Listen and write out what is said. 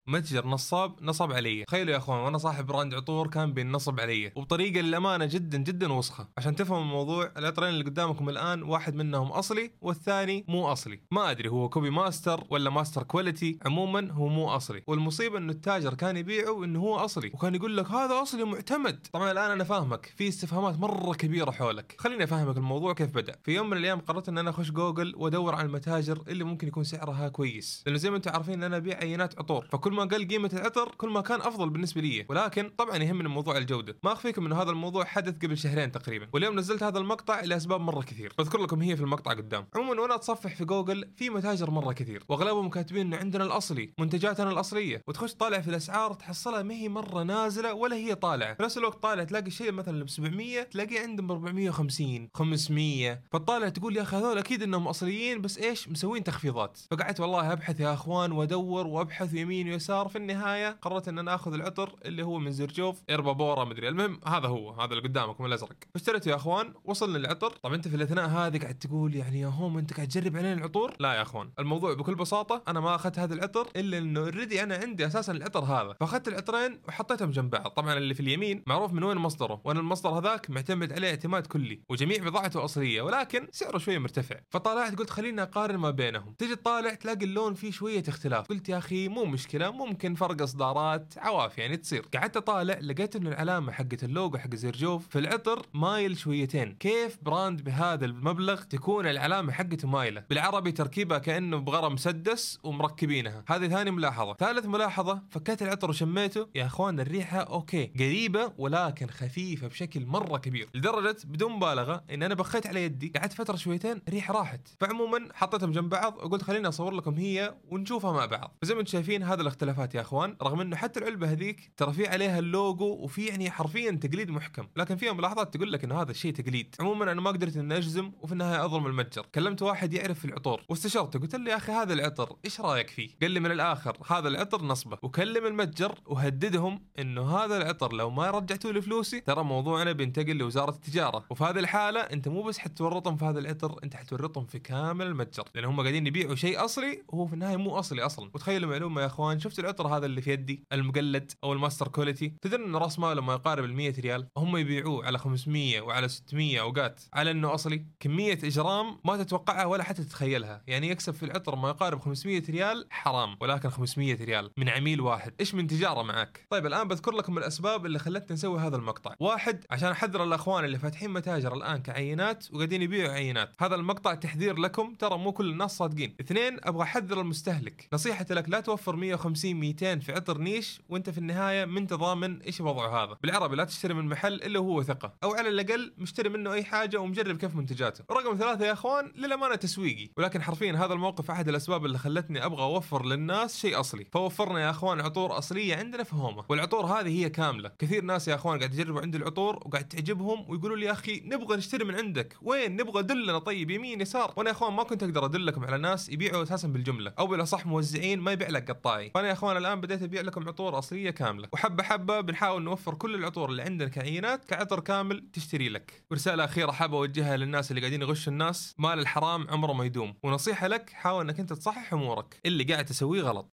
متجر نصاب نصب علي. تخيلوا يا اخوان وانا صاحب براند عطور كان بينصب علي وبطريقه للامانه جدا جدا وسخه. عشان تفهم الموضوع، العطرين اللي قدامكم الان واحد منهم اصلي والثاني مو اصلي. ما ادري هو كوبي ماستر ولا ماستر كواليتي، عموما هو مو اصلي. والمصيبه انه التاجر كان يبيعه انه هو اصلي وكان يقول لك هذا اصلي معتمد. طبعا الان انا فاهمك في استفهامات مره كبيره حولك. خليني افهمك الموضوع كيف بدا. في يوم من الايام قررت ان انا اخش جوجل وادور على المتاجر اللي ممكن يكون سعرها كويس، لانه زي ما انتم عارفين ان انا ابيع عينات عطور، فكل ما قل قيمه العطر كل ما كان افضل بالنسبه لي. ولكن طبعا يهمني موضوع الجوده. ما اخفيكم انه هذا الموضوع حدث قبل شهرين تقريبا، واليوم نزلت هذا المقطع لاسباب مره كثير بذكر لكم هي في المقطع قدام. عموما وانا اتصفح في جوجل في متاجر مره كثير واغلبهم كاتبين انه عندنا الاصلي، منتجاتنا الاصليه، وتخش طالع في الاسعار تحصلها ما هي مره نازله ولا هي طالعه. في نفس الوقت طالع تلاقي شيء مثلا ب 700 تلاقيه عندهم ب 450 500، فطالع تقول يا اخي هذول اكيد انهم اصليين بس ايش مسوين تخفيضات. فقعدت والله ابحث يا اخوان وادور وابحث يمين ويسار. في النهايه قررت ان انا اخذ العطر اللي هو من زرجوف ايربابورا مدري، المهم هذا هو، هذا اللي قدامكم الازرق. فاشتريته يا اخوان. وصلني العطر. طبعا انت في الاثناء هذه قاعد تقول يعني يا هوم انت قاعد تجرب علينا العطور. لا يا اخوان، الموضوع بكل بساطه انا ما اخذت هذا العطر الا انه اوريدي انا عندي اساسا العطر هذا، فاخذت العطرين وحطيتهم جنب بعض. طبعا اللي في اليمين معروف من وين مصدره، وانا المصدر هذاك معتمد عليه اعتماد كلي وجميع بضاعته اصليه ولكن سعره شويه مرتفع. فطلعت قلت خليني اقارن ما بينهم. تجي تطالع تلاقي اللون فيه شويه اختلاف. قلت يا اخي مو مشكله، ممكن فرق اصدارات عواف يعني تصير. قعدت اطالع لقيت انه العلامه حقت اللوجو حق زرجوف في العطر مايل شويتين. كيف براند بهذا المبلغ تكون العلامه حقته مايله؟ بالعربي تركيبها كانه بغرة مسدس ومركبينها. هذه ثاني ملاحظه. ثالث ملاحظه، فكيت العطر وشميته يا اخوان الريحه اوكي قريبه ولكن خفيفه بشكل مره كبير، لدرجه بدون مبالغه ان انا بخيت على يدي قعدت فتره شويتين الريحه راحت. فعموما حطيتهم جنب بعض وقلت خليني اصور لكم هي ونشوفها مع بعض. فزي ما انتم شايفين هذا الاختلافات يا اخوان، رغم انه حتى العلبه هذيك ترى في عليها اللوجو وفي يعني حرفيا تقليد محكم، لكن فيها ملاحظات تقول لك انه هذا الشيء تقليد. عموما انا ما قدرت ان اجزم وفي النهايه اظلم المتجر. كلمت واحد يعرف في العطور واستشرته، قلت له يا اخي هذا العطر ايش رايك فيه؟ قال لي من الاخر هذا العطر نصبه. وكلم المتجر وهددهم انه هذا العطر لو ما رجعتوا لي فلوسي ترى موضوعنا بينتقل لوزاره التجاره، وفي هذه الحاله انت مو بس حتورطهم في هذا العطر، انت حتورطهم في كامل المتجر، لان هم قاعدين يبيعوا شيء اصلي وهو في النهايه مو اصلي اصلا. وتخيلوا معلومه يا اخوان، شفت العطر هذا اللي في يدي المقلد او الماستر كواليتي؟ تدري انه راس ماله ما يقارب ال 100 ريال، هم يبيعوه على 500 وعلى 600 اوقات على انه اصلي. كميه اجرام ما تتوقعها ولا حتى تتخيلها. يعني يكسب في العطر ما يقارب 500 ريال حرام، ولكن 500 ريال من عميل واحد ايش من تجاره معك؟ طيب الان بذكر لكم الاسباب اللي خلتني نسوي هذا المقطع. واحد، عشان احذر الاخوان اللي فاتحين متاجر الان كعينات وقاعدين يبيعوا عينات، هذا المقطع تحذير لكم، ترى مو كل الناس صادقين. اثنين، ابغى احذر المستهلك، نصيحتي لك لا توفر 150 200 في عطر نيش وانت في النهايه من ضامن ايش وضعه. هذا بالعربي لا تشتري من محل الا وهو ثقه، او على الاقل مشتري منه اي حاجه ومجرب كيف منتجاته. رقم ثلاثة يا اخوان، للامانه تسويقي، ولكن حرفيا هذا الموقف احد الاسباب اللي خلتني ابغى اوفر للناس شيء اصلي. فوفرنا يا اخوان عطور اصليه عندنا في هوما، والعطور هذه هي كامله. كثير ناس يا اخوان قاعد يجربوا عندي العطور وقاعد تعجبهم ويقولوا لي يا اخي نبغى نشتري من عندك، وين نبغى دلنا طيب يمين يسار. وانا يا اخوان ما كنت اقدر ادلكم على ناس يبيعوا اساسا بالجمله او بالاصح موزعين ما يبيع لك قطاعي. فانا يا اخوان الان بديت ابيع لكم عطور اصليه كامله، وحبه حبه بنحاول نوفر كل العطور اللي عندنا كعينات كعطر كامل تشتري لك. ورساله اخيره حابه اوجهها للناس اللي قاعدين يغشوا الناس، مال الحرام عمره ما يدوم، ونصيحه لك حاول انك انت تصحح امورك، اللي قاعد تسويه غلط.